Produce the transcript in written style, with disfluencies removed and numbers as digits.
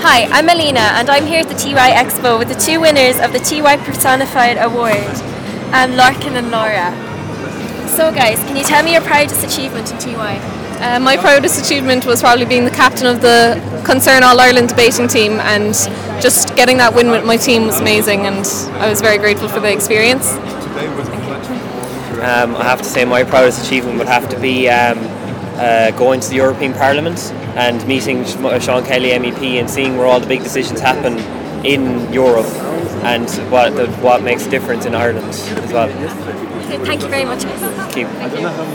Hi, I'm Melina and I'm here at the TY Expo with the two winners of the TY Personified Award, Larkin and Laura. So guys, can you tell me your proudest achievement in TY? My proudest achievement was probably being the captain of the Concern All Ireland debating team, and just getting that win with my team was amazing, and I was very grateful for the experience. I have to say my proudest achievement would have to be going to the European Parliament and meeting Sean Kelly MEP and seeing where all the big decisions happen in Europe and what makes a difference in Ireland as well. Okay, thank you very much. Thank you.